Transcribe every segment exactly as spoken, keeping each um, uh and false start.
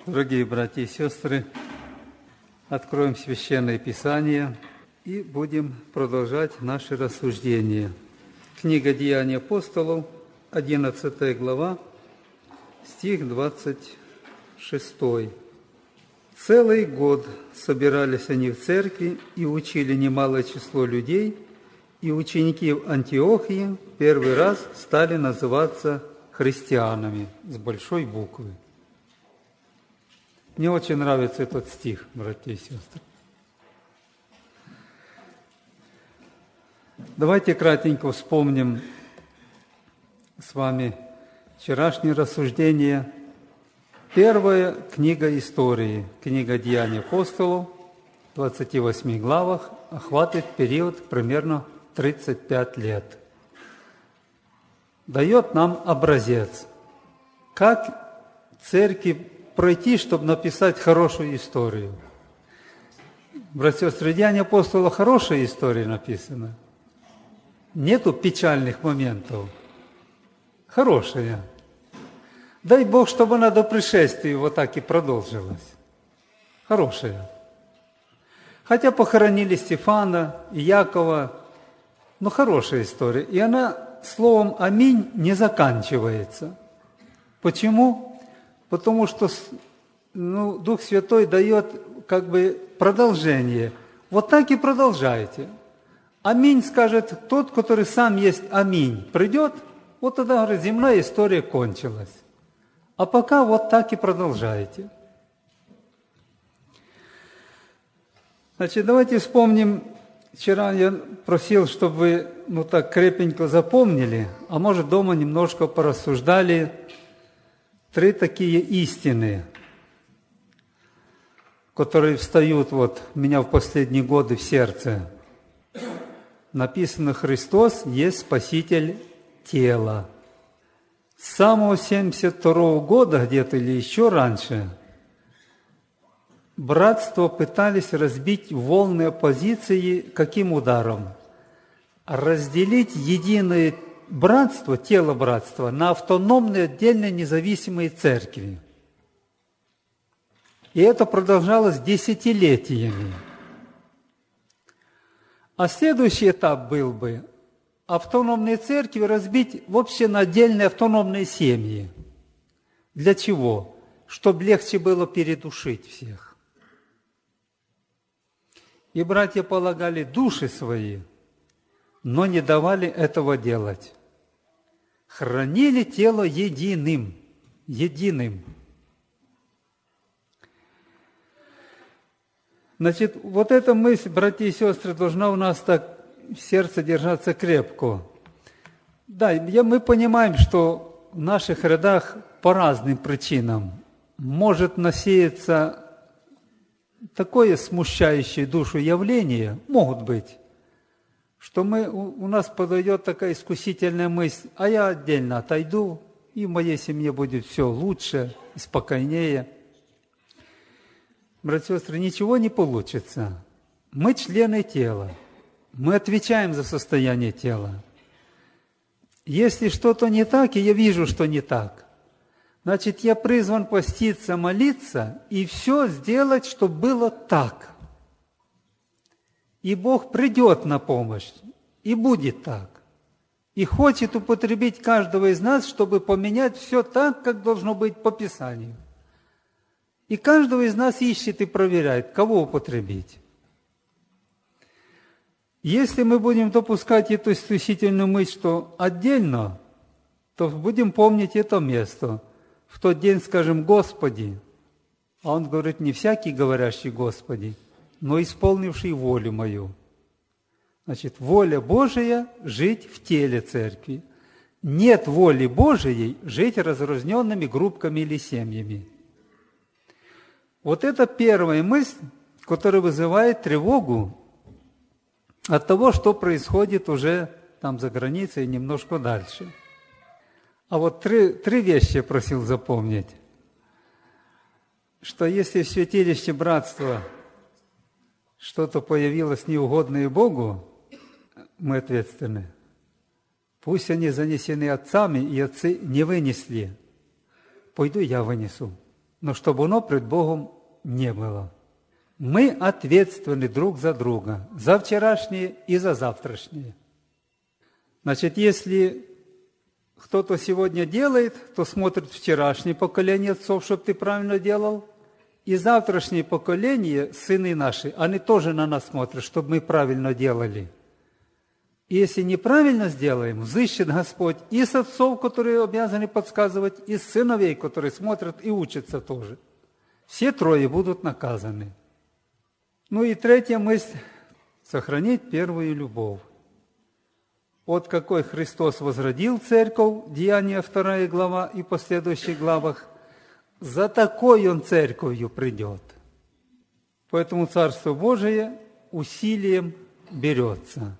Дорогие братья и сестры, откроем Священное Писание и будем продолжать наши рассуждения. Книга Деяний апостолов, одиннадцатая глава, стих двадцать шестой. Целый год собирались они в церкви и учили немалое число людей, и ученики в Антиохии первый раз стали называться христианами с большой буквы. Мне очень нравится этот стих, братья и сестры. Давайте кратенько вспомним с вами вчерашнее рассуждение. Первая книга истории, книга Деяний апостолов, в двадцати восьми главах, охватывает период примерно тридцать пять лет. Дает нам образец, как церкви пройти, чтобы написать хорошую историю. Братья и сестры, в Деяниях апостолов хорошая история написана. Нету печальных моментов. Хорошая. Дай Бог, чтобы она до пришествия вот так и продолжилась. Хорошая. Хотя похоронили Стефана и Якова, но хорошая история. И она словом «Аминь» не заканчивается. Почему? Потому что ну, Дух Святой дает как бы продолжение. Вот так и продолжайте. Аминь скажет тот, который сам есть Аминь. Придет, вот тогда, говорит, земная история кончилась. А пока вот так и продолжайте. Значит, давайте вспомним. Вчера я просил, чтобы вы ну так крепенько запомнили, а может дома немножко порассуждали. Три такие истины, которые встают вот у меня в последние годы в сердце. Написано: Христос есть Спаситель тела. С самого семьдесят второго года где-то или еще раньше братство пытались разбить волны оппозиции каким ударом? Разделить единое братство, тело братства, на автономные, отдельные, независимые церкви. И это продолжалось десятилетиями. А следующий этап был бы автономные церкви разбить вообще на отдельные автономные семьи. Для чего? Чтобы легче было передушить всех. И братья полагали души свои, но не давали этого делать. Хранили тело единым, единым. Значит, вот эта мысль, братья и сестры, должна у нас так в сердце держаться крепко. Да, я, мы понимаем, что в наших рядах по разным причинам может насеяться такое смущающее душу явление, могут быть, что мы, у нас подойдет такая искусительная мысль: а я отдельно отойду, и в моей семье будет все лучше, спокойнее. Братья и сестры, ничего не получится. Мы члены тела, мы отвечаем за состояние тела. Если что-то не так, и я вижу, что не так, значит, я призван поститься, молиться и все сделать, чтобы было так. И Бог придет на помощь, и будет так. И хочет употребить каждого из нас, чтобы поменять все так, как должно быть по Писанию. И каждого из нас ищет и проверяет, кого употребить. Если мы будем допускать эту искусительную мысль, что отдельно, то будем помнить это место. В тот день скажем: Господи, а Он говорит: не всякий говорящий Господи, но исполнивший волю мою. Значит, воля Божия – жить в теле церкви. Нет воли Божией жить разрозненными группками или семьями. Вот это первая мысль, которая вызывает тревогу от того, что происходит уже там за границей и немножко дальше. А вот три, три вещи я просил запомнить. Что если в святилище братства что-то появилось неугодное Богу, мы ответственны. Пусть они занесены отцами, и отцы не вынесли. Пойду я вынесу. но чтобы оно пред Богом не было. Мы ответственны друг за друга, за вчерашнее и за завтрашнее. Значит, если кто-то сегодня делает, то смотрит вчерашнее поколение отцов, чтобы ты правильно делал, и завтрашнее поколение, сыны наши, они тоже на нас смотрят, чтобы мы правильно делали. И если неправильно сделаем, взыщет Господь и с отцов, которые обязаны подсказывать, и с сыновей, которые смотрят и учатся тоже. Все трое будут наказаны. Ну и третья мысль – сохранить первую любовь. Вот какой Христос возродил церковь, Деяния вторая глава и последующих главах, за такой Он церковью придет. Поэтому Царство Божие усилием берется.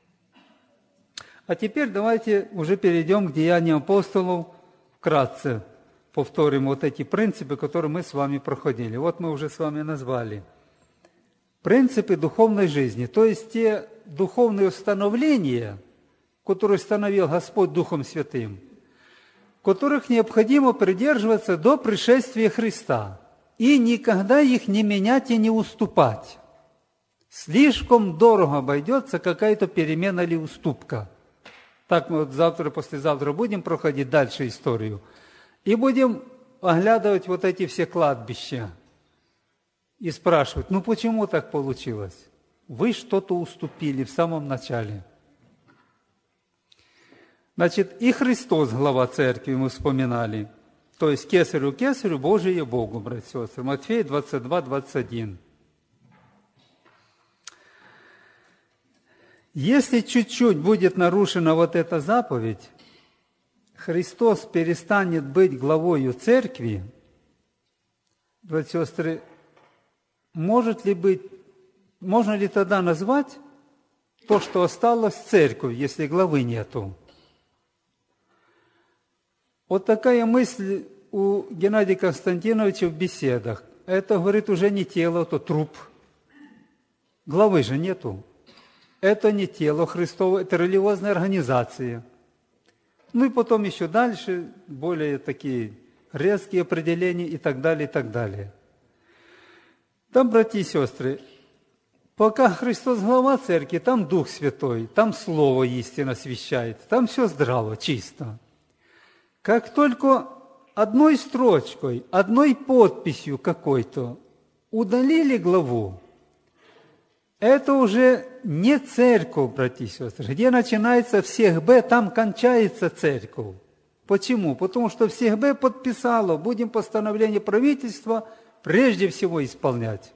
А теперь давайте уже перейдем к Деяниям апостолов, вкратце повторим вот эти принципы, которые мы с вами проходили. Вот мы уже с вами назвали. Принципы духовной жизни, то есть те духовные установления, которые установил Господь Духом Святым, которых необходимо придерживаться до пришествия Христа и никогда их не менять и не уступать. Слишком дорого обойдется какая-то перемена или уступка. Так мы вот завтра, послезавтра будем проходить дальше историю и будем оглядывать вот эти все кладбища и спрашивать, ну почему так получилось? Вы что-то уступили в самом начале. Значит, и Христос, глава церкви, мы вспоминали. То есть кесарю кесарю, Божие Богу, братья и сестры. Матфея двадцать два двадцать один. Если чуть-чуть будет нарушена вот эта заповедь, Христос перестанет быть главою церкви, братья и сестры, может ли быть, можно ли тогда назвать то, что осталось церковью, если главы нету? Вот такая мысль у Геннадия Константиновича в беседах. Это, говорит, уже не тело, это труп. Главы же нету. Это не тело Христово, это религиозная организация. Ну и потом еще дальше, более такие резкие определения и так далее, и так далее. Там, братья и сестры, пока Христос глава церкви, там Дух Святой, там Слово истинно освящает, там все здраво, чисто. Как только одной строчкой, одной подписью какой-то удалили главу, это уже не церковь, братья и сестры. Где начинается всех Б, там кончается церковь. Почему? Потому что всех Б подписало, будем постановление правительства прежде всего исполнять.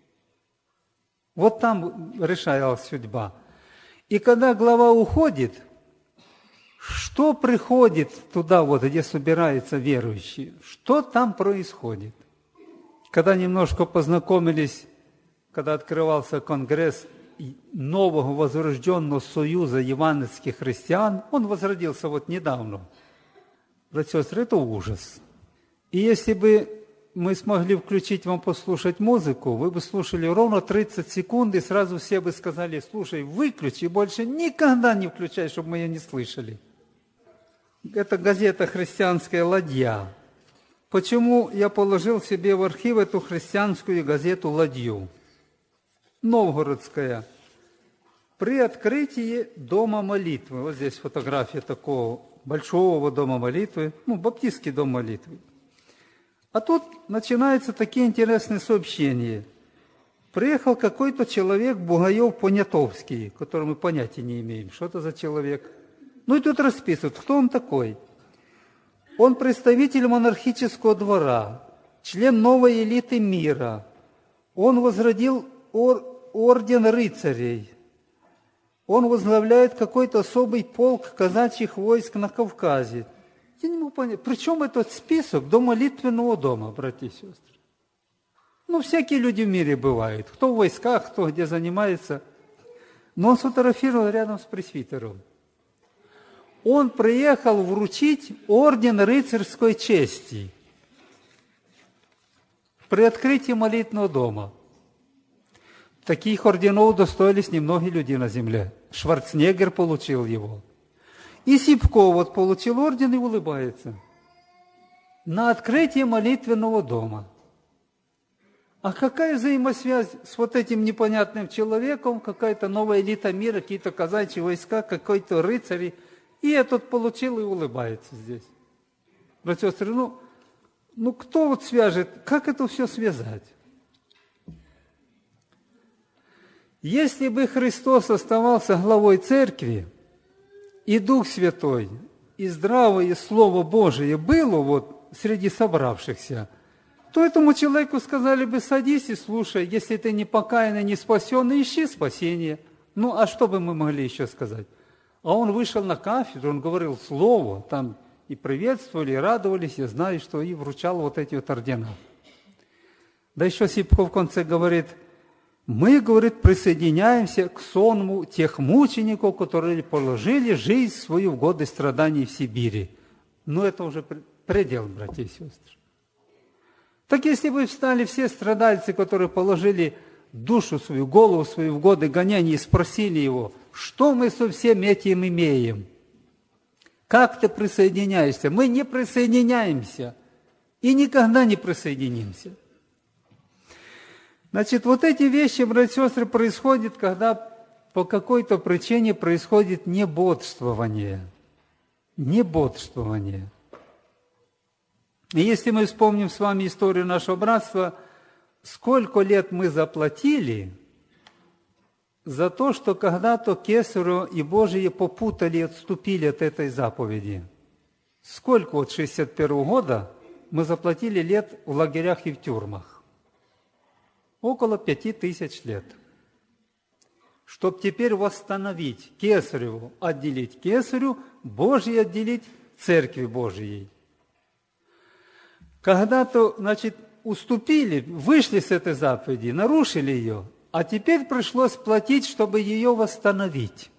Вот там решалась судьба. И когда глава уходит, что приходит туда, вот, где собираются верующие? Что там происходит? Когда немножко познакомились, когда открывался конгресс нового возрожденного союза евангельских христиан, он возродился вот недавно. Братья и сестры, это ужас. И если бы мы смогли включить вам послушать музыку, вы бы слушали ровно тридцать секунд, и сразу все бы сказали, слушай, выключи, больше никогда не включай, чтобы мы ее не слышали. Это газета «Христианская ладья». Почему я положил себе в архив эту христианскую газету «Ладью»? Новгородская. При открытии дома молитвы. Вот здесь фотография такого большого дома молитвы. Ну, баптистский дом молитвы. А тут начинаются такие интересные сообщения. Приехал какой-то человек, Бугаев-Понятовский, которого мы понятия не имеем. Что это за человек? Ну и тут расписывают, кто он такой. Он представитель монархического двора, член новой элиты мира. Он возродил ор, орден рыцарей. Он возглавляет какой-то особый полк казачьих войск на Кавказе. Я не могу понять, при чем этот список до молитвенного дома, братья и сестры? Ну, всякие люди в мире бывают. Кто в войсках, кто где занимается. Но он сфотографировал рядом с пресвитером. Он приехал вручить орден рыцарской чести при открытии молитвенного дома. Таких орденов удостоились немногие люди на земле. Шварценеггер получил его. И Сипко вот получил орден и улыбается. на открытие молитвенного дома. А какая взаимосвязь с вот этим непонятным человеком, какая-то новая элита мира, какие-то казачьи войска, какой-то рыцарь, и этот получил и улыбается здесь. Братья и сестры, ну, ну кто вот свяжет, как это все связать? Если бы Христос оставался главой церкви, и Дух Святой, и здравое Слово Божие было вот среди собравшихся, то этому человеку сказали бы: садись и слушай, если ты не покаянный, не спасенный, ищи спасение. Ну, а что бы мы могли еще сказать? А он вышел на кафедру, он говорил слово, там и приветствовали, и радовались, я знаю, что и вручал вот эти вот ордена. Да еще Сипков в конце говорит: мы, говорит, присоединяемся к сонму тех мучеников, которые положили жизнь свою в годы страданий в Сибири. Но это уже предел, братья и сестры. Так если бы встали все страдальцы, которые положили душу свою, голову свою в годы гоняний, и спросили его: что мы со всем этим имеем? Как ты присоединяешься? Мы не присоединяемся и никогда не присоединимся. Значит, вот эти вещи, братья и сестры, происходят, когда по какой-то причине происходит небодствование. Небодствование. И если мы вспомним с вами историю нашего братства, сколько лет мы заплатили за то, что когда-то Кесарю и Божие попутали и отступили от этой заповеди. Сколько вот шестьдесят первого года мы заплатили лет в лагерях и в тюрьмах? Около пяти тысяч лет. Чтоб теперь восстановить Кесареву, отделить Кесарю, Божье отделить Церкви Божией. Когда-то, значит, уступили, вышли с этой заповеди, нарушили ее, а теперь пришлось платить, чтобы ее восстановить.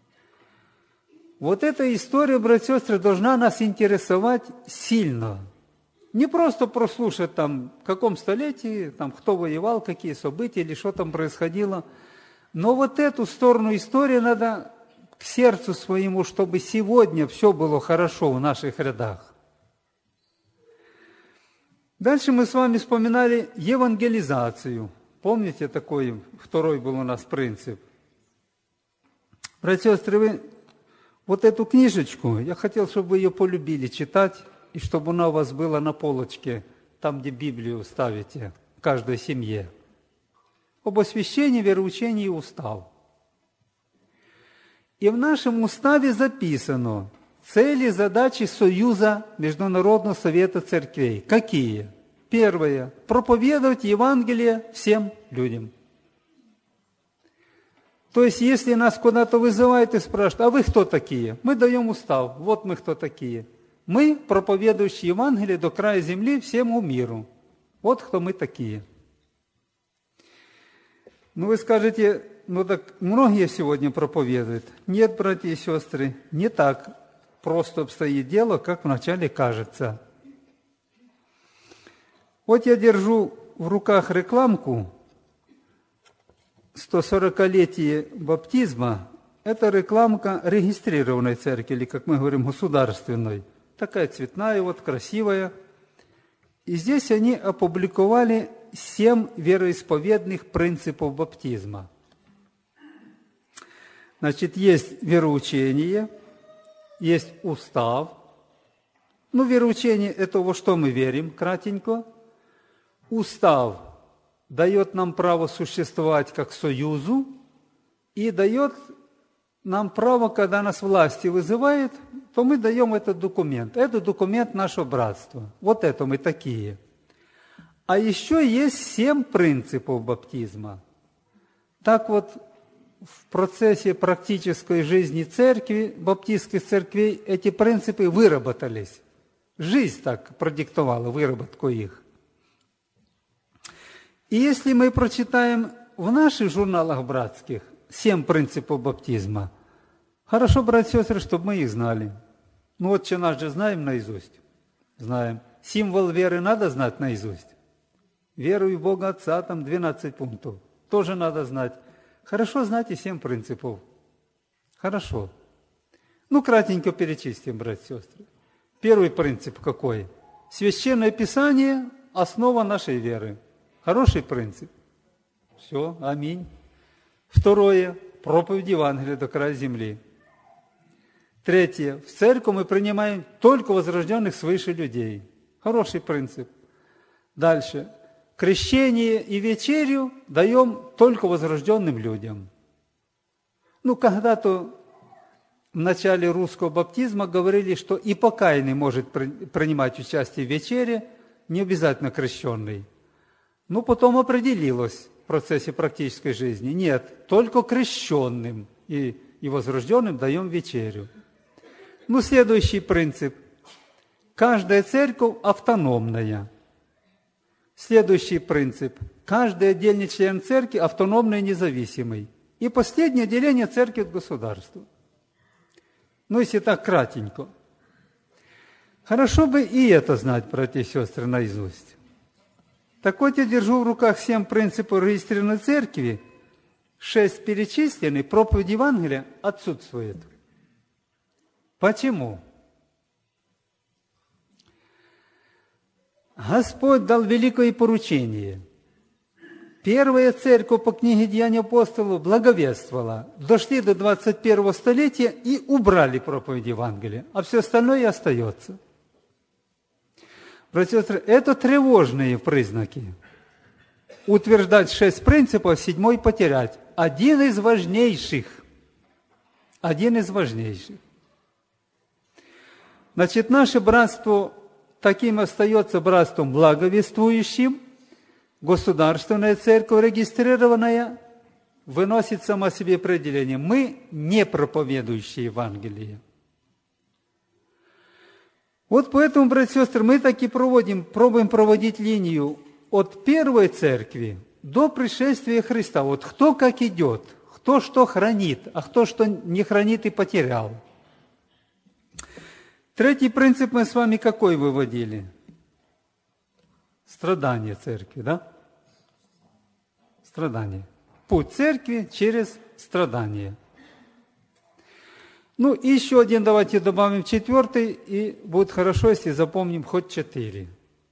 Вот эта история, братья и сестры, должна нас интересовать сильно. Не просто прослушать там, в каком столетии, там, кто воевал, какие события или что там происходило. Но вот эту сторону истории надо к сердцу своему, чтобы сегодня все было хорошо в наших рядах. Дальше мы с вами вспоминали евангелизацию. Помните, такой второй был у нас принцип? Братья и сестры, вы вот эту книжечку, я хотел, чтобы вы ее полюбили читать, и чтобы она у вас была на полочке, там, где Библию ставите, в каждой семье. Об освящении, вероучении и устав. И в нашем уставе записано цели, задачи Союза Международного Совета Церквей. Какие? Первое. Проповедовать Евангелие всем людям. То есть, если нас куда-то вызывают и спрашивают: а вы кто такие? Мы даем устав. Вот мы кто такие. Мы, проповедующие Евангелие до края земли всему миру. Вот кто мы такие. Ну, вы скажете: ну так многие сегодня проповедуют. Нет, братья и сестры, не так просто обстоит дело, как вначале кажется. Вот я держу в руках рекламку сто сорокалетие баптизма. Это рекламка регистрированной церкви, или, как мы говорим, государственной. Такая цветная, вот, красивая. И здесь они опубликовали семь вероисповедных принципов баптизма. Значит, есть вероучение, есть устав. Ну, вероучение – это во что мы верим, кратенько. Устав дает нам право существовать как союзу и дает нам право, когда нас власти вызывают, то мы даем этот документ. Это документ нашего братства. Вот это мы такие. А еще есть семь принципов баптизма. Так вот, в процессе практической жизни церкви, баптистских церквей, эти принципы выработались. Жизнь так продиктовала выработку их. И если мы прочитаем в наших журналах братских семь принципов баптизма, хорошо, братья и сестры, чтобы мы их знали. Ну вот что наш же знаем наизусть. Знаем. Символ веры надо знать наизусть. Верую в Бога Отца, там двенадцать пунктов. Тоже надо знать. Хорошо знать и семь принципов. Хорошо. Ну, кратенько перечислим, братья и сестры. Первый принцип какой? Священное Писание – основа нашей веры. Хороший принцип. Все, аминь. Второе – проповедь Евангелия до края земли. Третье – в церковь мы принимаем только возрожденных свыше людей. Хороший принцип. Дальше. Крещение и вечерю даем только возрожденным людям. Ну, когда-то в начале русского баптизма говорили, что и покаянный может принимать участие в вечере, не обязательно крещенный. Но потом определилось в процессе практической жизни. Нет, только крещенным и, и возрожденным даем вечерю. Ну, следующий принцип. Каждая церковь автономная. Следующий принцип. Каждый отдельный член церкви автономный и независимый. И последнее деление церкви от государства. Ну, если так кратенько. Хорошо бы и это знать, братья и сестры, наизусть. Так вот, я держу в руках семь принципов регистрированной церкви, шесть перечисленных, проповедь Евангелия отсутствует. Почему? Господь дал великое поручение. Первая церковь по книге Деяний апостолов благовествовала. Дошли до двадцать первого столетия и убрали проповедь Евангелия, а все остальное остается. Братья и сестры, это тревожные признаки. Утверждать шесть принципов, седьмой потерять. Один из важнейших. Один из важнейших. Значит, наше братство таким остается братством благовествующим. Государственная церковь, регистрированная, выносит сама себе определение. Мы не проповедующие Евангелие. Вот поэтому, братья и сестры, мы таки проводим, пробуем проводить линию от первой церкви до пришествия Христа. Вот кто как идет, кто что хранит, а кто что не хранит и потерял. Третий принцип мы с вами какой выводили? Страдание церкви, да? Страдание. Путь церкви через страдание. Ну, и еще один давайте добавим, четвертый, и будет хорошо, если запомним хоть четыре.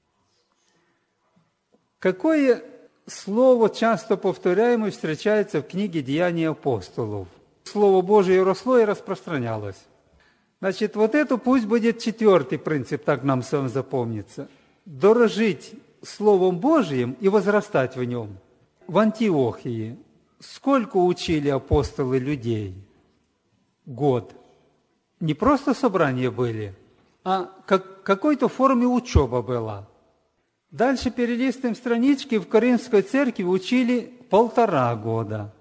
Какое слово часто повторяемое встречается в книге «Деяний апостолов»? Слово Божие росло и распространялось. Значит, вот это пусть будет четвертый принцип, так нам с вами запомнится. Дорожить Словом Божиим и возрастать в нем. В Антиохии сколько учили апостолы людей? Год. Не просто собрания были, а как, какой-то форме учеба была. Дальше перелистываем странички, в Коринфской церкви учили полтора года.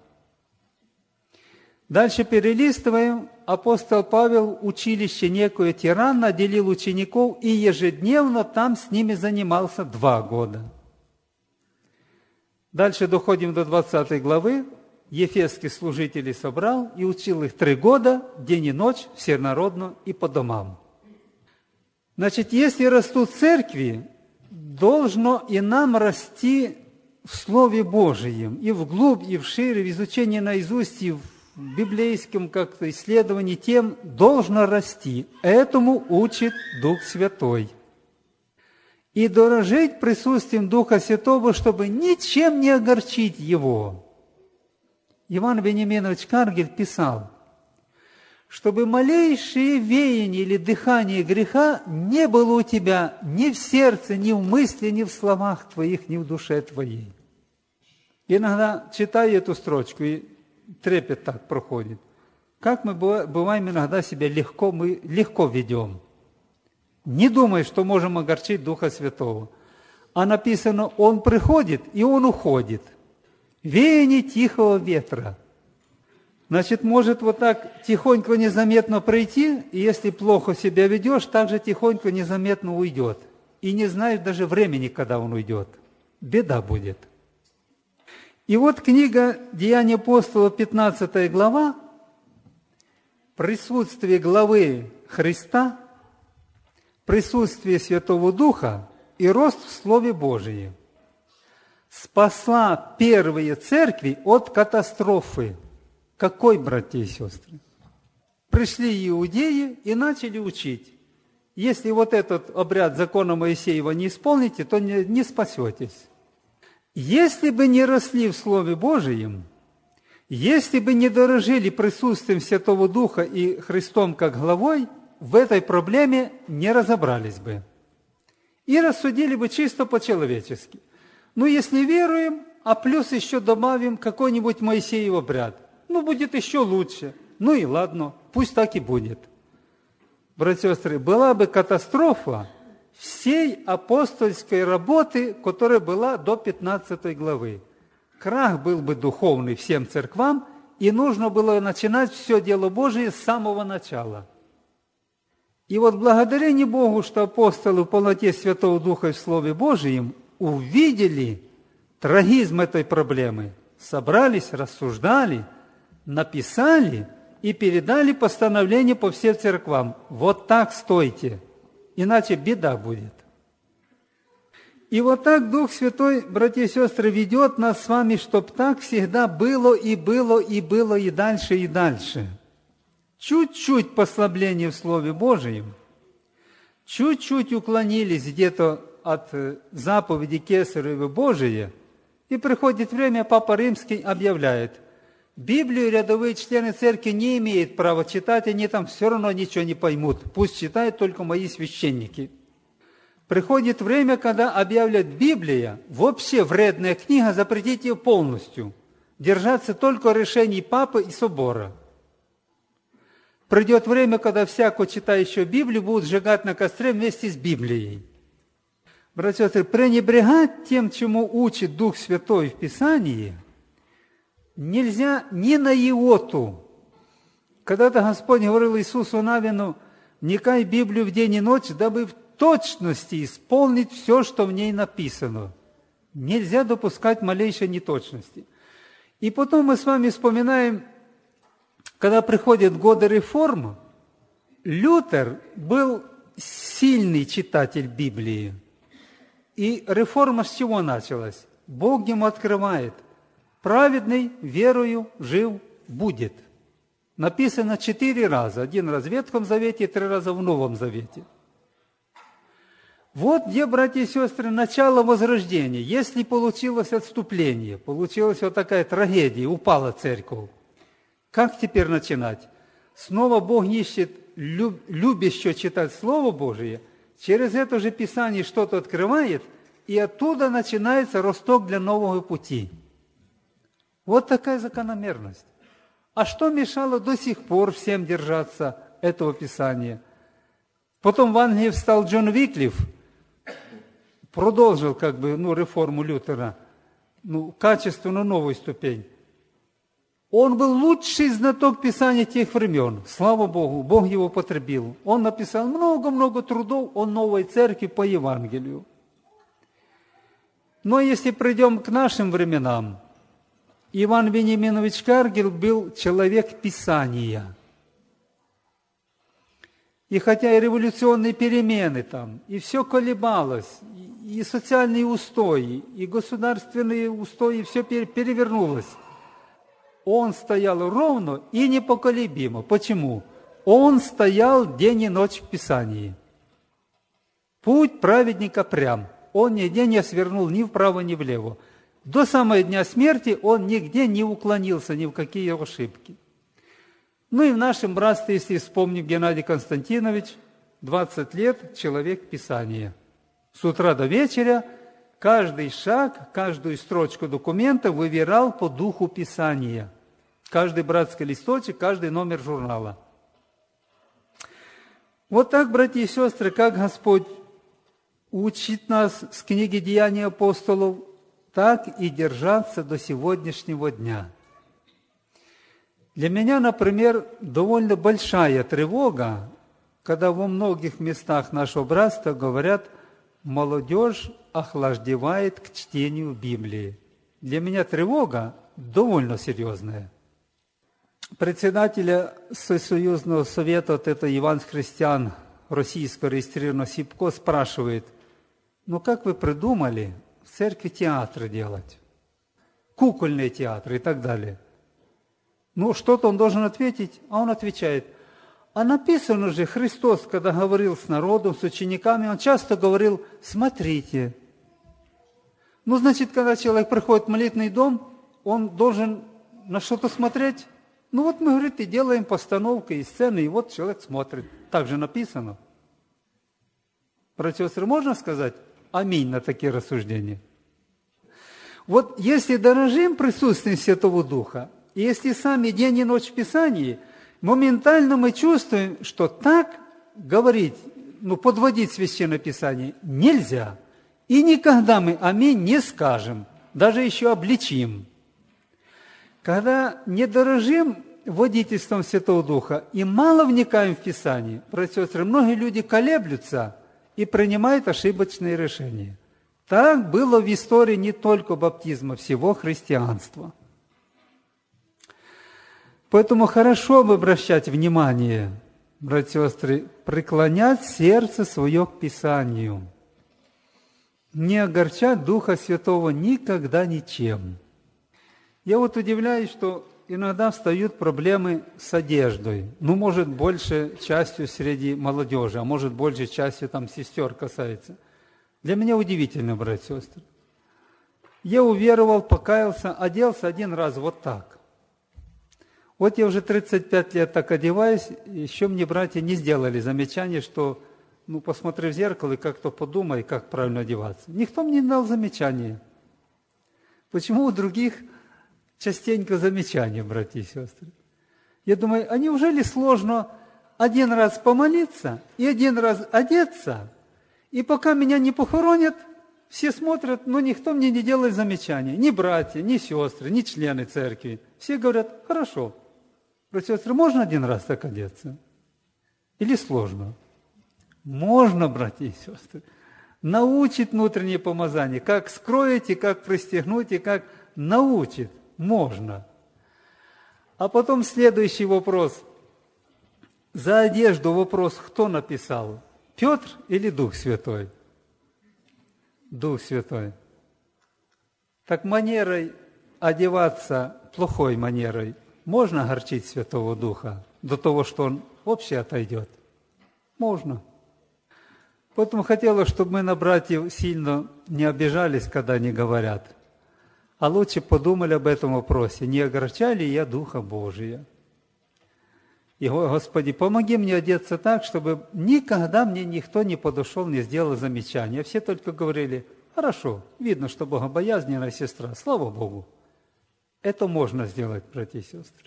Дальше перелистываем, апостол Павел училище некое Тиран наделил учеников и ежедневно там с ними занимался два года. Дальше доходим до двадцатой главы. Ефесских служителей собрал и учил их три года, день и ночь, всенародно и по домам. Значит, если растут церкви, должно и нам расти в Слове Божием, и вглубь, и вшире, в изучении наизусть, и в библейском как-то исследовании тем должно расти. Этому учит Дух Святой. И дорожить присутствием Духа Святого, чтобы ничем не огорчить Его. Иван Вениаминович Каргель писал, чтобы малейшее веяние или дыхание греха не было у тебя ни в сердце, ни в мысли, ни в словах твоих, ни в душе твоей. Иногда читаю эту строчку, и трепет так проходит. Как мы бываем иногда себя легко, мы легко ведем. Не думай, что можем огорчить Духа Святого. А написано, Он приходит, и Он уходит. Веяние тихого ветра. Значит, может вот так тихонько, незаметно пройти, и если плохо себя ведешь, так же тихонько, незаметно уйдет. И не знаешь даже времени, когда он уйдет. Беда будет. И вот книга «Деяния апостолов», пятнадцатая глава, присутствие главы Христа, присутствие Святого Духа и рост в Слове Божием спасла первые церкви от катастрофы. Какой, братья и сестры? Пришли иудеи и начали учить. Если вот этот обряд закона Моисеева не исполните, то не, не спасетесь. Если бы не росли в Слове Божием, если бы не дорожили присутствием Святого Духа и Христом как главой, в этой проблеме не разобрались бы. И рассудили бы чисто по-человечески. Ну, если веруем, а плюс еще добавим какой-нибудь Моисеев обряд, ну, будет еще лучше. Ну и ладно, пусть так и будет. Братья и сестры, была бы катастрофа всей апостольской работы, которая была до пятнадцатой главы. Крах был бы духовный всем церквам, и нужно было начинать все дело Божие с самого начала. И вот благодарение Богу, что апостолы в полноте Святого Духа и в Слове Божием увидели трагизм этой проблемы, собрались, рассуждали, написали и передали постановление по всем церквам. Вот так стойте, иначе беда будет. И вот так Дух Святой, братья и сестры, ведет нас с вами, чтобы так всегда было и было и было и дальше и дальше. Чуть-чуть послабление в Слове Божьем, чуть-чуть уклонились где-то от заповеди Кесаревой Божией, и приходит время, Папа Римский объявляет, Библию рядовые члены церкви не имеют права читать, они там все равно ничего не поймут, пусть читают только мои священники. Приходит время, когда объявляют Библия, вообще вредная книга, запретить ее полностью, держаться только решений Папы и Собора. Придет время, когда всякого читающего Библию будут сжигать на костре вместе с Библией. Братья и сестры, пренебрегать тем, чему учит Дух Святой в Писании, нельзя ни на иоту. Когда-то Господь говорил Иисусу Навину, «Вникай в Библию в день и ночь, дабы в точности исполнить все, что в ней написано». Нельзя допускать малейшей неточности. И потом мы с вами вспоминаем, когда приходят годы реформ, Лютер был сильный читатель Библии. И реформа с чего началась? Бог ему открывает. Праведный верою жив будет. Написано четыре раза. Один раз в Ветхом Завете и три раза в Новом Завете. Вот где, братья и сестры, начало возрождения. Если получилось отступление, получилась вот такая трагедия, упала церковь. Как теперь начинать? Снова Бог ищет любящего читать Слово Божие, через это же Писание что-то открывает, и оттуда начинается росток для нового пути. Вот такая закономерность. А что мешало до сих пор всем держаться этого Писания? Потом в Англии встал Джон Виклиф, продолжил как бы ну, реформу Лютера, ну, качественно новую ступень. Он был лучший знаток Писания тех времен. Слава Богу, Бог его потребил. Он написал много-много трудов о новой церкви по Евангелию. Но если придем к нашим временам, Иван Вениаминович Каргил был человек Писания. И хотя и революционные перемены там, и все колебалось, и социальные устои, и государственные устои, все перевернулось, он стоял ровно и непоколебимо. Почему? Он стоял день и ночь в Писании. Путь праведника прям. Он нигде не свернул ни вправо, ни влево. До самого дня смерти он нигде не уклонился, ни в какие ошибки. Ну и в нашем братстве, если вспомним Геннадий Константинович, двадцать лет человек Писания. С утра до вечера каждый шаг, каждую строчку документа выбирал по духу Писания. Каждый братский листочек, каждый номер журнала. Вот так, братья и сестры, как Господь учит нас с книги «Деяний апостолов», так и держаться до сегодняшнего дня. Для меня, например, довольно большая тревога, когда во многих местах нашего братства говорят, молодежь охлаждевает к чтению Библии. Для меня тревога довольно серьезная. Председателя Всесоюзного совета, вот это Иван Христиан, российского регистрированного СИПКО, спрашивает, ну как вы придумали в церкви театры делать? Кукольные театры и так далее. Ну, что-то он должен ответить, а он отвечает, А написано же, Христос, когда говорил с народом, с учениками, Он часто говорил: смотрите. Ну, значит, когда человек приходит в молитвенный дом, он должен на что-то смотреть. Ну вот мы, говорит, и делаем постановки и сцены, и вот человек смотрит. Так же написано. Братья и сестры, можно сказать аминь на такие рассуждения? Вот если дорожим присутствием Святого Духа, и если сами день и ночь в Писании, моментально мы чувствуем, что так говорить, ну, подводить Священное Писание нельзя. И никогда мы аминь не скажем, даже еще обличим. Когда не дорожим водительством Святого Духа и мало вникаем в Писание, братья и сестры, многие люди колеблются и принимают ошибочные решения. Так было в истории не только баптизма, всего христианства. Поэтому хорошо бы обращать внимание, братья и сестры, преклонять сердце свое к Писанию. Не огорчать Духа Святого никогда ничем. Я вот удивляюсь, что иногда встают проблемы с одеждой. Ну, может, большей частью среди молодежи, а может, большей частью там сестер касается. Для меня удивительно, братья и сестры. Я уверовал, покаялся, оделся один раз вот так. Вот я уже тридцать пять лет так одеваюсь, еще мне братья не сделали замечание, что, ну, посмотри в зеркало и как-то подумай, как правильно одеваться. Никто мне не дал замечания. Почему у других частенько замечания, братья и сестры? Я думаю, а неужели сложно один раз помолиться и один раз одеться, и пока меня не похоронят, все смотрят, но никто мне не делает замечания. Ни братья, ни сестры, ни члены церкви. Все говорят: хорошо. Братья и сестры, можно один раз так одеться? Или сложно? Можно, братья и сестры. Научит внутреннее помазание. Как скроете, как пристегнуть, и как научит. Можно. А потом следующий вопрос. За одежду вопрос кто написал? Петр или Дух Святой? Дух Святой. Так манерой одеваться, плохой манерой, можно огорчить Святого Духа до того, что Он вообще отойдет? Можно. Поэтому хотелось, чтобы мы на братьев сильно не обижались, когда они говорят, а лучше подумали об этом вопросе, не огорчаю ли я Духа Божия? И, Господи, помоги мне одеться так, чтобы никогда мне никто не подошел, не сделал замечания. Все только говорили: хорошо, видно, что богобоязненная сестра, слава Богу. Это можно сделать, братья и сестры.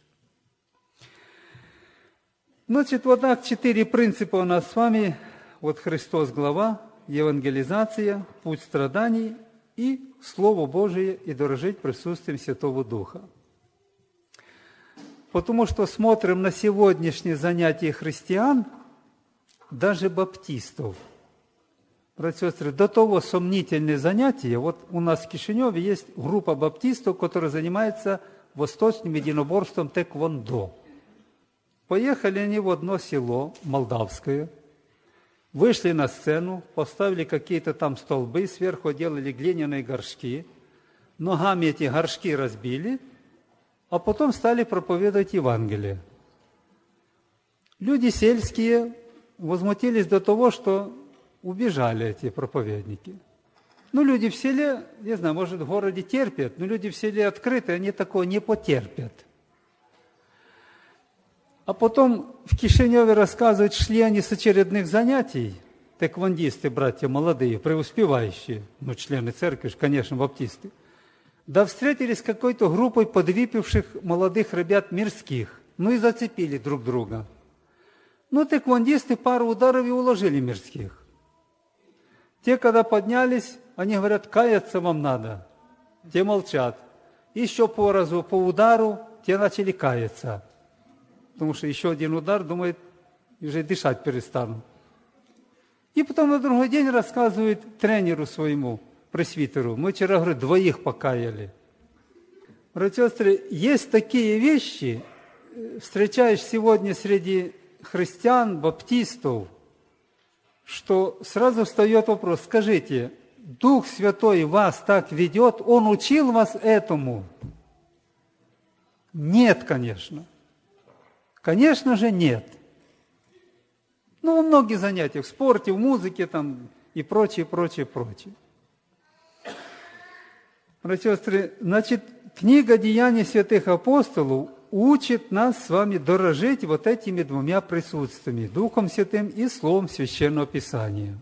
Значит, вот так четыре принципа у нас с вами. Вот Христос глава, евангелизация, путь страданий и Слово Божие, и дорожить присутствием Святого Духа. Потому что смотрим на сегодняшние занятия христиан, даже баптистов. Братья и сестры, до того сомнительные занятия. Вот у нас в Кишиневе есть группа баптистов, которая занимается восточным единоборством тэквондо. Поехали они в одно село молдавское, вышли на сцену, поставили какие-то там столбы, сверху делали глиняные горшки, ногами эти горшки разбили, а потом стали проповедовать Евангелие. Люди сельские возмутились до того, что убежали эти проповедники. Ну, люди в селе, не знаю, может, в городе терпят, но люди в селе открыты, они такого не потерпят. А потом в Кишиневе рассказывают, шли они с очередных занятий, тэквондисты, братья молодые, преуспевающие, ну, члены церкви, конечно, баптисты, да встретились с какой-то группой подвыпивших молодых ребят мирских, ну и зацепили друг друга. Ну, тэквондисты пару ударов и уложили мирских. Те, когда поднялись, они говорят: каяться вам надо. Те молчат. Еще по разу, по удару, те начали каяться. Потому что еще один удар, думает, уже дышать перестанут. И потом на другой день рассказывает тренеру своему, пресвитеру: мы вчера, говорит, двоих покаяли. Братья и сестры, есть такие вещи, встречаешь сегодня среди христиан, баптистов, что сразу встает вопрос: скажите, Дух Святой вас так ведет, Он учил вас этому? Нет, конечно. Конечно же, нет. Ну, во многих занятиях, в спорте, в музыке там и прочее, прочее, прочее. Братья и сестры, значит, книга «Деяния святых апостолов» учит нас с вами дорожить вот этими двумя присутствиями, Духом Святым и Словом Священного Писания.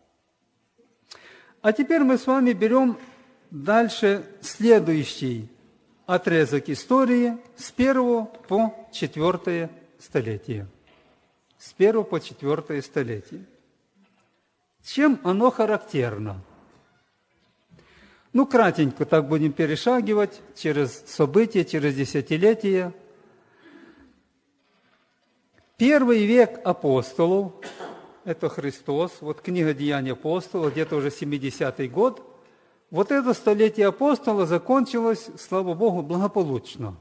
А теперь мы с вами берем дальше следующий отрезок истории с первого по четвертое столетие. С первого по четвертое столетие. Чем оно характерно? Ну, кратенько так будем перешагивать через события, через десятилетия. Первый век апостолов, это Христос, вот книга «Деяния апостолов», где-то уже семидесятый год. Вот это столетие апостола закончилось, слава Богу, благополучно.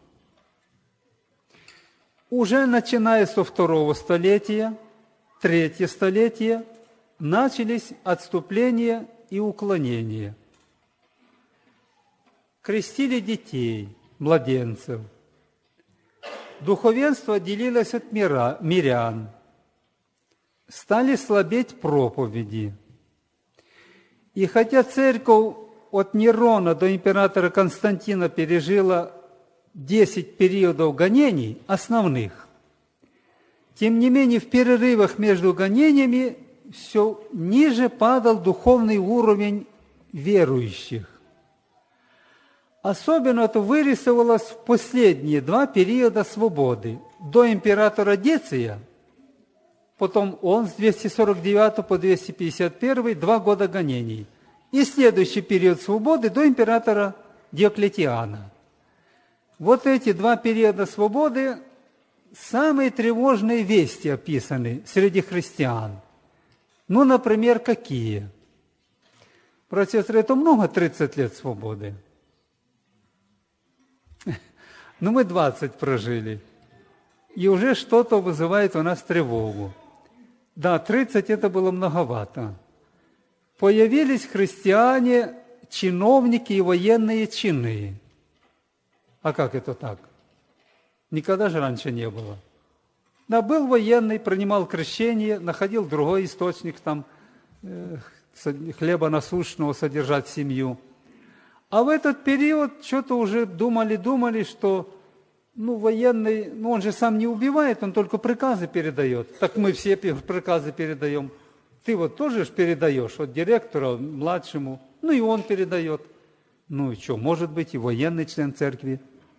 Уже начиная со второго столетия, третье столетие, начались отступления и уклонения. Крестили детей, младенцев. Духовенство делилось от мира, мирян. Стали слабеть проповеди. И хотя церковь от Нерона до императора Константина пережила десять периодов гонений, основных, тем не менее в перерывах между гонениями все ниже падал духовный уровень верующих. Особенно это вырисовалось в последние два периода свободы. До императора Деция, потом он с двести сорок девятого по двести пятьдесят первый, два года гонений. И следующий период свободы до императора Диоклетиана. Вот эти два периода свободы, самые тревожные вести описаны среди христиан. Ну, например, какие? Братья и сестры, это много тридцать лет свободы. Ну, мы двадцать прожили. И уже что-то вызывает у нас тревогу. Да, тридцать это было многовато. Появились христиане, чиновники и военные чины. А как это так? Никогда же раньше не было. Да, был военный, принимал крещение, находил другой источник там э, хлеба насущного содержать семью. А в этот период что-то уже думали-думали, что ну, военный, ну, он же сам не убивает, он только приказы передает. Так мы все приказы передаем. Ты вот тоже ж передаешь от директора младшему, ну и он передает. Ну и что, может быть и военный член церкви.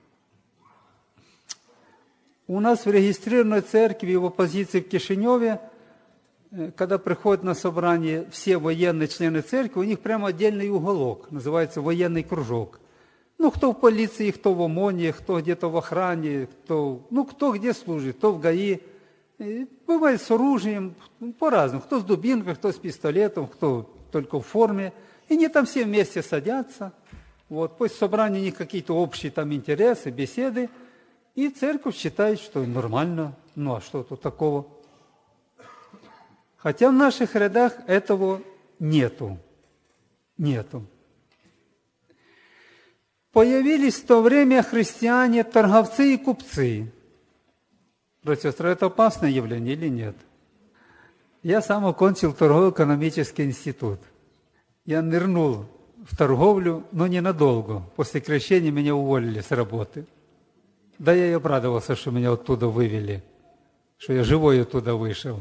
У нас в регистрированной церкви в оппозиции в Кишиневе, когда приходят на собрание все военные члены церкви, у них прямо отдельный уголок, называется военный кружок. Ну, кто в полиции, кто в ОМОНе, кто где-то в охране, кто, ну, кто где служит, кто в ГАИ. И бывает с оружием, по-разному. Кто с дубинкой, кто с пистолетом, кто только в форме. И они там все вместе садятся. Вот, после собрания у них какие-то общие там интересы, беседы. И церковь считает, что нормально. Ну, а что тут такого? Хотя в наших рядах этого нету. Нету. Появились в то время христиане, торговцы и купцы. Братья и сестры, это опасное явление или нет? Я сам окончил торгово-экономический институт. Я нырнул в торговлю, но ненадолго. После крещения меня уволили с работы. Да я и обрадовался, что меня оттуда вывели, что я живой оттуда вышел.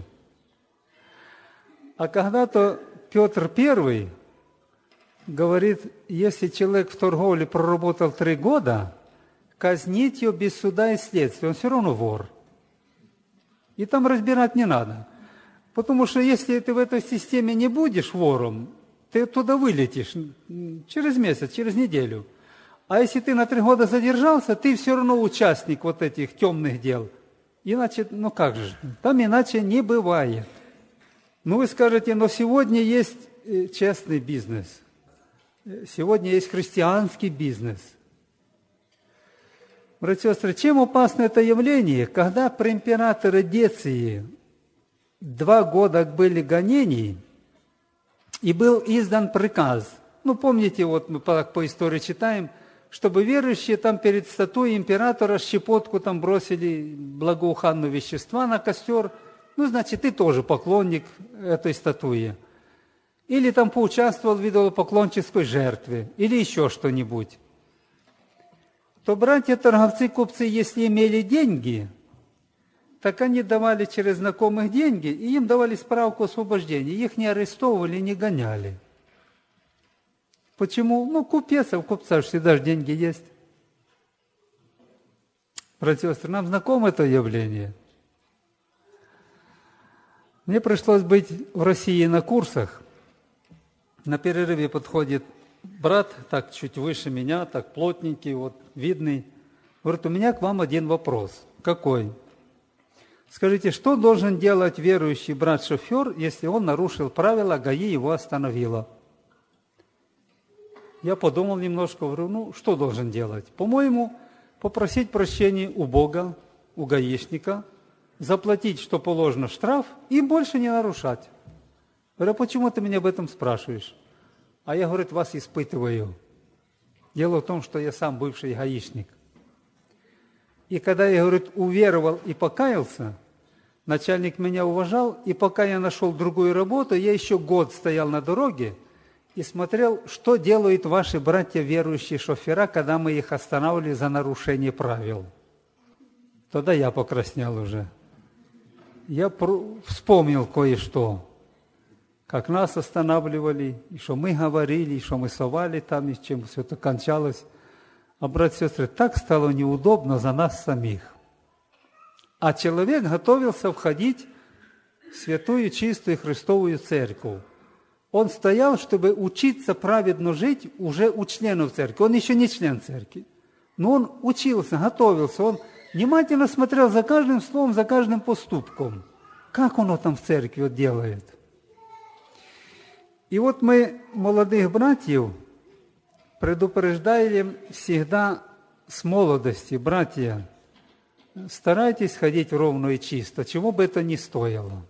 А когда-то Петр Первый говорит, если человек в торговле проработал три года, казнить его без суда и следствия, он все равно вор. И там разбирать не надо. Потому что если ты в этой системе не будешь вором, ты оттуда вылетишь через месяц, через неделю. А если ты на три года задержался, ты все равно участник вот этих темных дел. Иначе, ну как же, там иначе не бывает. Ну вы скажете, но сегодня есть честный бизнес. Сегодня есть христианский бизнес. Братья и сестры, чем опасно это явление, когда при императоре Деции два года были гонений, и был издан приказ. Ну, помните, вот мы по, по истории читаем, чтобы верующие там перед статуей императора щепотку там бросили благоуханного вещества на костер ну, значит, ты тоже поклонник этой статуи. Или там поучаствовал в идолопоклонческой жертве, или еще что-нибудь. То братья-торговцы, купцы, если имели деньги, так они давали через знакомых деньги, и им давали справку освобождения. Их не арестовывали, не гоняли. Почему? Ну, купец, а у купца всегда же деньги есть. Братья и сестры, нам знакомо это явление. Мне пришлось быть в России на курсах. На перерыве подходит брат, так чуть выше меня, так плотненький, вот видный. Говорит, у меня к вам один вопрос. Какой? Скажите, что должен делать верующий брат-шофер, если он нарушил правила, ГАИ его остановила? Я подумал немножко, говорю, ну, что должен делать? По-моему, попросить прощения у Бога, у гаишника, заплатить, что положено, штраф, и больше не нарушать. Говорю, а почему ты меня об этом спрашиваешь? А я, говорит, вас испытываю. Дело в том, что я сам бывший гаишник. И когда я, говорит, уверовал и покаялся, начальник меня уважал, и пока я нашел другую работу, я еще год стоял на дороге и смотрел, что делают ваши братья верующие шофера, когда мы их останавливали за нарушение правил. Тогда я покраснел уже. Я вспомнил кое-что, как нас останавливали, и что мы говорили, и что мы совали там, и чем все это кончалось. А, братья и сестры, так стало неудобно за нас самих. А человек готовился входить в святую, чистую Христовую церковь. Он стоял, чтобы учиться праведно жить уже у членов церкви. Он еще не член церкви. Но он учился, готовился. Он внимательно смотрел за каждым словом, за каждым поступком. Как он там в церкви делает. И вот мы, молодых братьев, предупреждаем всегда с молодости, братья, старайтесь ходить ровно и чисто, чего бы это ни стоило.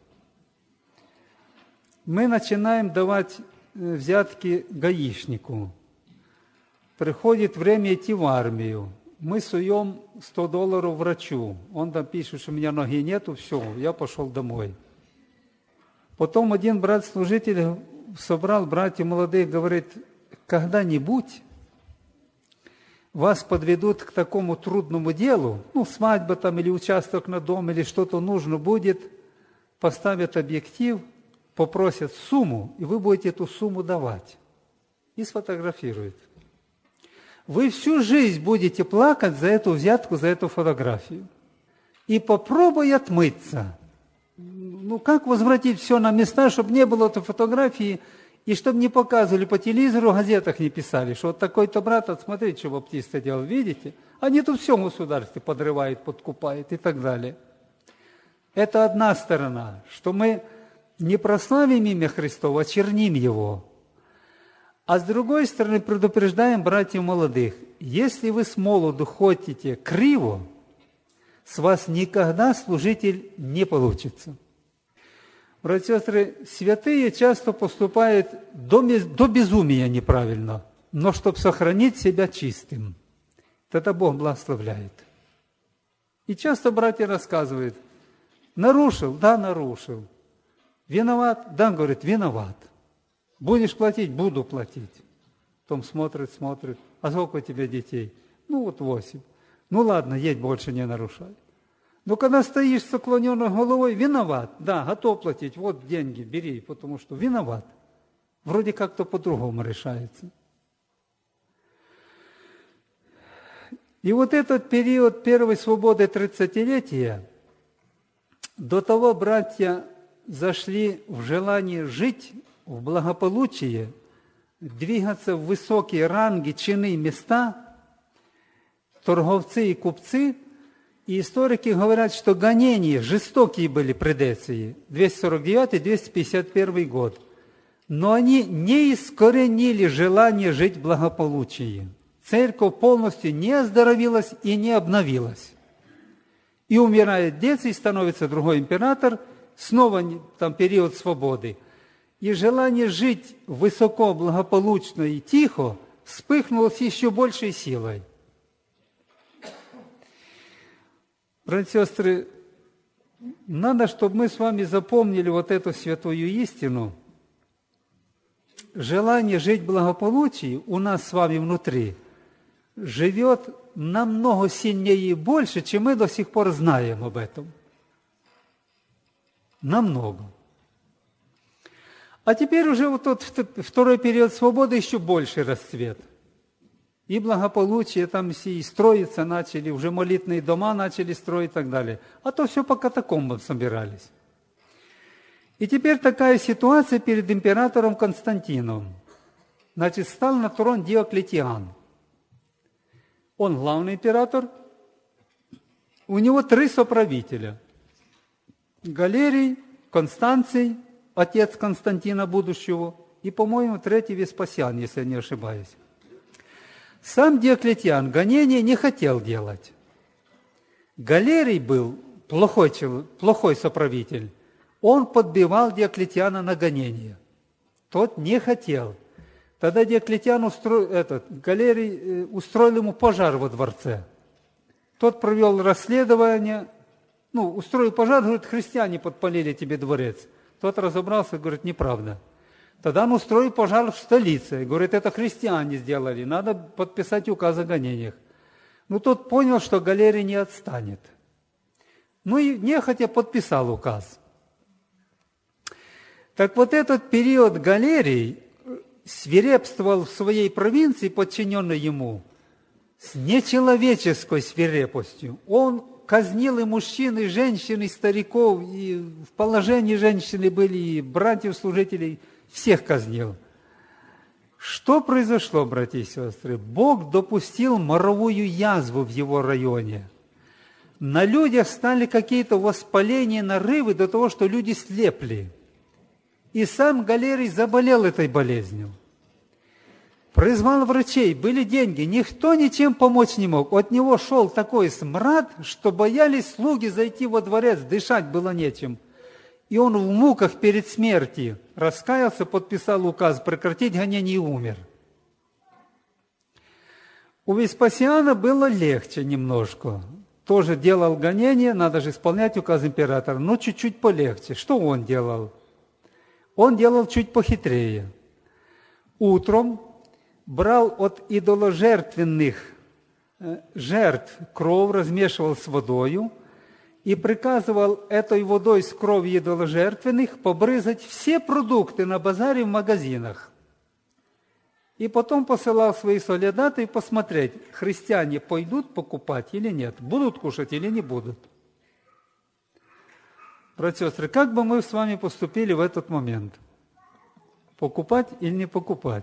Мы начинаем давать взятки гаишнику. Приходит время идти в армию. Мы суем сто долларов врачу. Он там пишет, что у меня ноги нету, все, я пошел домой. Потом один брат-служитель собрал братьев молодых, говорит, когда-нибудь вас подведут к такому трудному делу, ну, свадьба там или участок на дом, или что-то нужно будет, поставят объектив, попросят сумму, и вы будете эту сумму давать. И сфотографируют. Вы всю жизнь будете плакать за эту взятку, за эту фотографию. И попробуй отмыться. Ну, как возвратить все на места, чтобы не было этой фотографии, и чтобы не показывали по телевизору, в газетах не писали, что вот такой-то брат, вот смотрите, что баптисты делают, видите? Они тут все в государстве подрывают, подкупают и так далее. Это одна сторона, что мы не прославим имя Христово, а черним его. А с другой стороны, предупреждаем братьев молодых, если вы с молоду ходите криво, с вас никогда служитель не получится. Братья и сестры, святые часто поступают до, до безумия неправильно, но чтобы сохранить себя чистым. Тогда Бог благословляет. И часто братья рассказывают, нарушил, да, нарушил. Виноват, да, говорит, виноват. Будешь платить, буду платить. Потом смотрит, смотрит, а сколько у тебя детей? Ну вот восемь. Ну ладно, едь, больше не нарушай. Но когда стоишь с наклоненной головой, виноват, да, готов платить, вот деньги, бери, потому что виноват. Вроде как-то по-другому решается. И вот этот период первой свободы тридцатилетия, до того братья зашли в желание жить в благополучии, двигаться в высокие ранги, чины, места, торговцы и купцы. И историки говорят, что гонения жестокие были при Деции, двести сорок девятый — двести пятьдесят первый год. Но они не искоренили желание жить в благополучии. Церковь полностью не оздоровилась и не обновилась. И умирает Деций, становится другой император, снова там период свободы. И желание жить высоко, благополучно и тихо вспыхнуло с еще большей силой. Братья и сестры, надо, чтобы мы с вами запомнили вот эту святую истину. Желание жить в благополучии у нас с вами внутри живет намного сильнее и больше, чем мы до сих пор знаем об этом. Намного. А теперь уже вот тот второй период свободы еще больше расцвет. И благополучие там и строиться начали, уже молитвенные дома начали строить и так далее. А то все по катакомбам собирались. И теперь такая ситуация перед императором Константином. Значит, стал на трон Диоклетиан. Он главный император. У него три соправителя. Галерий, Констанций, отец Константина будущего, и, по-моему, третий Веспасиан, если я не ошибаюсь. Сам Диоклетиан гонения не хотел делать. Галерий был плохой, плохой соправитель. Он подбивал Диоклетиана на гонения. Тот не хотел. Тогда Диоклетиан устроил, этот, Галерий устроил ему пожар во дворце. Тот провел расследование, ну, устроил пожар, говорит, христиане подпалили тебе дворец. Тот разобрался, говорит, неправда. Тогда он устроил пожар в столице. Говорит, это христиане сделали, надо подписать указ о гонениях. Ну, тот понял, что Галерий не отстанет. Ну и нехотя подписал указ. Так вот этот период Галерий свирепствовал в своей провинции, подчиненной ему, с нечеловеческой свирепостью. Он казнил и мужчин, и женщин, и стариков, и в положении женщины были, и братьев-служителей, всех казнил. Что произошло, братья и сестры? Бог допустил моровую язву в его районе. На людях стали какие-то воспаления, нарывы до того, что люди слепли. И сам Галерий заболел этой болезнью. Призвал врачей, были деньги, никто ничем помочь не мог. От него шел такой смрад, что боялись слуги зайти во дворец, дышать было нечем. И он в муках перед смертью раскаялся, подписал указ прекратить гонение и умер. У Веспасиана было легче немножко. Тоже делал гонение, надо же исполнять указ императора, но чуть-чуть полегче. Что он делал? Он делал чуть похитрее. Утром брал от идоложертвенных жертв кровь, размешивал с водою и приказывал этой водой с кровью идоложертвенных побрызгать все продукты на базаре в магазинах. И потом посылал своих солдаты посмотреть, христиане пойдут покупать или нет, будут кушать или не будут. Братья и сестры, как бы мы с вами поступили в этот момент? Покупать или не покупать?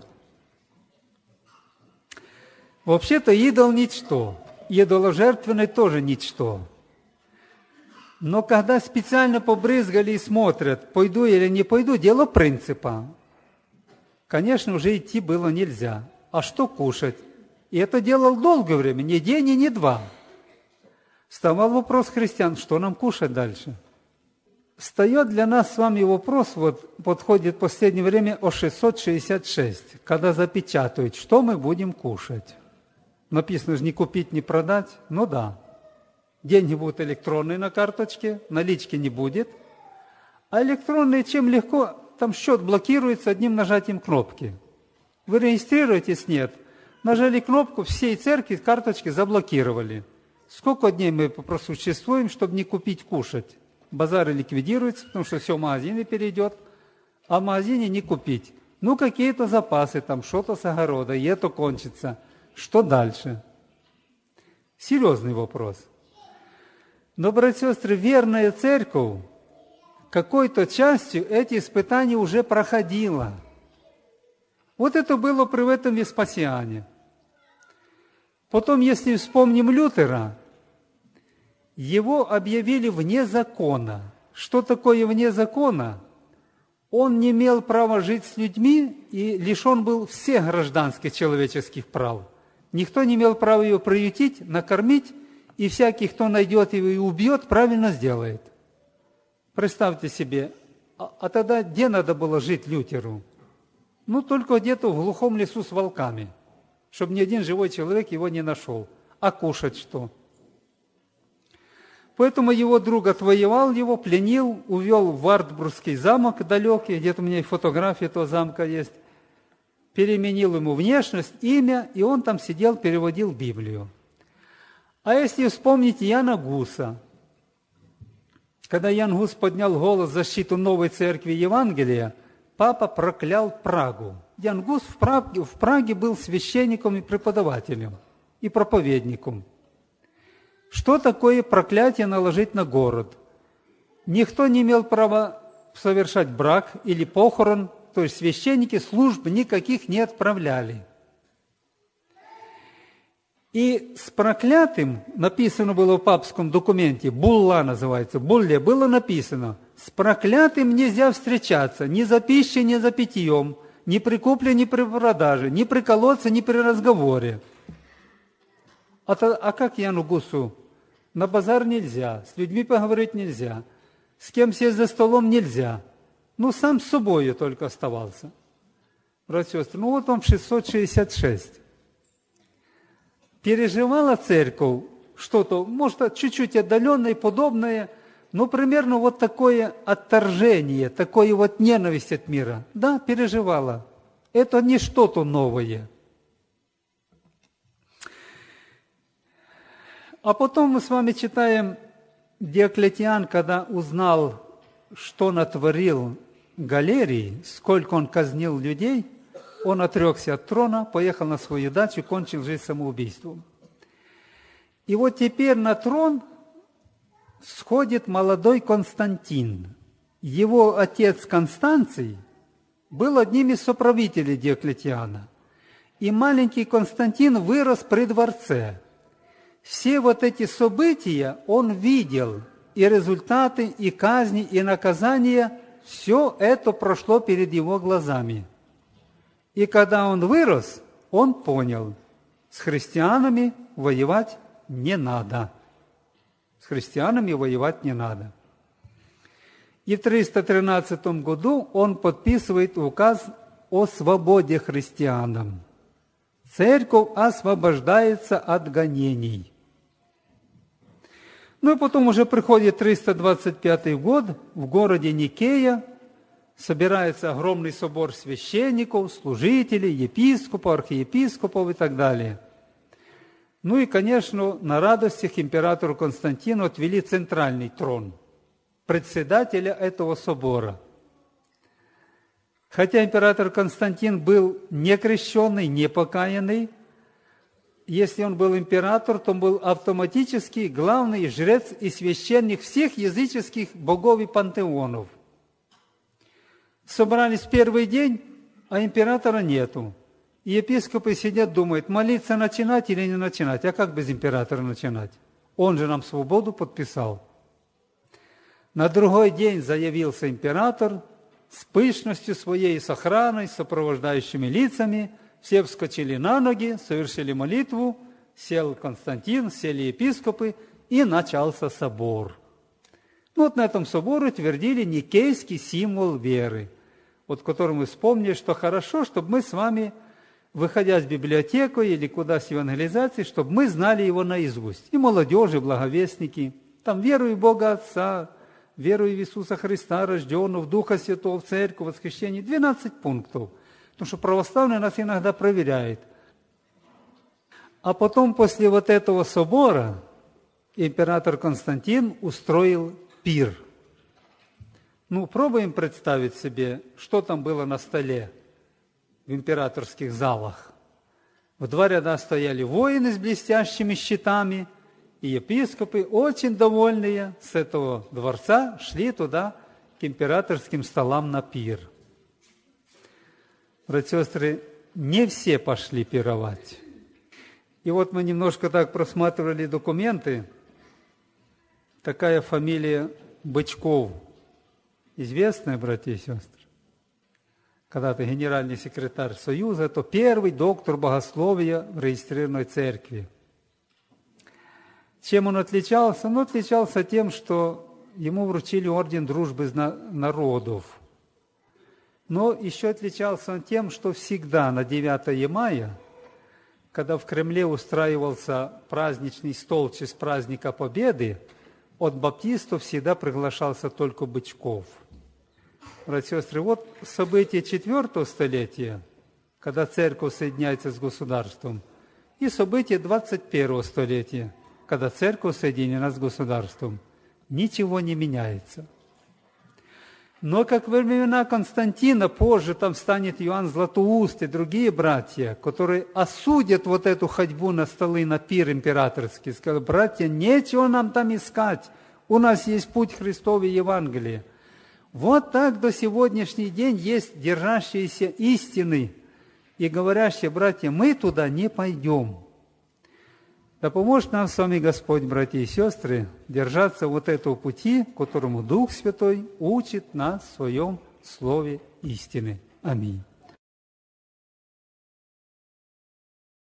Вообще-то идол ничто, идоложертвенный тоже ничто. Но когда специально побрызгали и смотрят, пойду или не пойду, дело принципа. Конечно, уже идти было нельзя. А что кушать? И это делал долгое время, не день и не два. Вставал вопрос христиан, что нам кушать дальше? Встает для нас с вами вопрос, вот подходит в последнее время о шестьсот шестьдесят шесть, когда запечатают, что мы будем кушать. Написано же не купить, не продать, ну да. Деньги будут электронные на карточке, налички не будет. А электронные чем легко, там счет блокируется одним нажатием кнопки. Вы регистрируетесь, нет. Нажали кнопку, всей церкви карточки заблокировали. Сколько дней мы просуществуем, чтобы не купить кушать? Базары ликвидируются, потому что все в магазины перейдет, а в магазине не купить. Ну, какие-то запасы, там что-то с огорода, и это кончится. Что дальше? Серьезный вопрос. Но, братья и сестры, верная церковь какой-то частью эти испытания уже проходила. Вот это было при этом Веспасиане. Потом, если вспомним Лютера, его объявили вне закона. Что такое вне закона? Он не имел права жить с людьми и лишен был всех гражданских человеческих прав. Никто не имел права его приютить, накормить, и всякий, кто найдет его и убьет, правильно сделает. Представьте себе, а, а тогда где надо было жить Лютеру? Ну, только где-то в глухом лесу с волками, чтобы ни один живой человек его не нашел. А кушать что? Поэтому его друг отвоевал его, пленил, увел в Вартбургский замок далекий, где-то у меня и фотография этого замка есть, переменил ему внешность, имя, и он там сидел, переводил Библию. А если вспомнить Яна Гуса, когда Ян Гус поднял голос в защиту новой церкви Евангелия, папа проклял Прагу. Ян Гус в Праге, в Праге был священником и преподавателем, и проповедником. Что такое проклятие наложить на город? Никто не имел права совершать брак или похорон, то есть священники служб никаких не отправляли. И с проклятым, написано было в папском документе, булла называется, булле, было написано, с проклятым нельзя встречаться ни за пищей, ни за питьем, ни при купле, ни при продаже, ни при колодце, ни при разговоре. А, то, а как Яну Гусу? На базар нельзя, с людьми поговорить нельзя, с кем сесть за столом нельзя. Ну, сам с собой только оставался. Братья и сестры, ну вот вам шестьсот шестьдесят шесть. Переживала церковь что-то, может, чуть-чуть отдаленное, подобное, но примерно вот такое отторжение, такое вот ненависть от мира. Да, переживала. Это не что-то новое. А потом мы с вами читаем, Диоклетиан, когда узнал, что натворил Галерий, сколько он казнил людей, он отрекся от трона, поехал на свою дачу, кончил жизнь самоубийством. И вот теперь на трон сходит молодой Константин. Его отец Констанций был одним из соправителей Диоклетиана. И маленький Константин вырос при дворце. Все вот эти события он видел, и результаты, и казни, и наказания, все это прошло перед его глазами. И когда он вырос, он понял, с христианами воевать не надо. С христианами воевать не надо. И в триста тринадцатом году он подписывает указ о свободе христианам. Церковь освобождается от гонений. Ну и потом уже приходит триста двадцать пятый год, в городе Никея собирается огромный собор священников, служителей, епископов, архиепископов и так далее. Ну и, конечно, на радостях императору Константину отвели центральный трон, председателя этого собора. Хотя император Константин был не крещенный, не покаянный, если он был император, то он был автоматически главный жрец и священник всех языческих богов и пантеонов. Собрались в первый день, а императора нету. И епископы сидят, думают, молиться начинать или не начинать. А как без императора начинать? Он же нам свободу подписал. На другой день заявился император с пышностью своей, с охраной, с сопровождающими лицами. Все вскочили на ноги, совершили молитву, сел Константин, сели епископы, и начался собор. Ну, вот на этом соборе утвердили никейский символ веры, вот который мы вспомнили, что хорошо, чтобы мы с вами, выходя с библиотеки или куда с евангелизацией, чтобы мы знали его наизусть. И молодежи, благовестники, там верую в Бога Отца, верую в Иисуса Христа, рожденного, в Духа Святого, в Церковь, воскресение, двенадцать пунктов. Потому что православные нас иногда проверяют. А потом, после вот этого собора, император Константин устроил пир. Ну, пробуем представить себе, что там было на столе в императорских залах. В два ряда стояли воины с блестящими щитами, и епископы, очень довольные с этого дворца, шли туда к императорским столам на пир. Братья и сестры, не все пошли пировать. И вот мы немножко так просматривали документы. Такая фамилия Бычков, известная, братья и сестры. Когда-то генеральный секретарь Союза, это первый доктор богословия в регистрированной церкви. Чем он отличался? Он отличался тем, что ему вручили орден дружбы народов. Но еще отличался он тем, что всегда на девятое мая, когда в Кремле устраивался праздничный стол в честь праздника Победы, от баптистов всегда приглашался только Бычков. Братья и сестры, вот события четвертого столетия, когда церковь соединяется с государством, и события двадцать первого столетия, когда церковь соединена с государством. Ничего не меняется. Но как во времена Константина, позже там станет Иоанн Златоуст и другие братья, которые осудят вот эту ходьбу на столы, на пир императорский. Сказали: братья, нечего нам там искать, у нас есть путь Христов и Евангелие. Вот так до сегодняшний день есть держащиеся истины и говорящие: братья, мы туда не пойдем. Да поможет нам с вами Господь, братья и сестры, держаться вот этого пути, которому Дух Святой учит нас в Своем Слове истины. Аминь.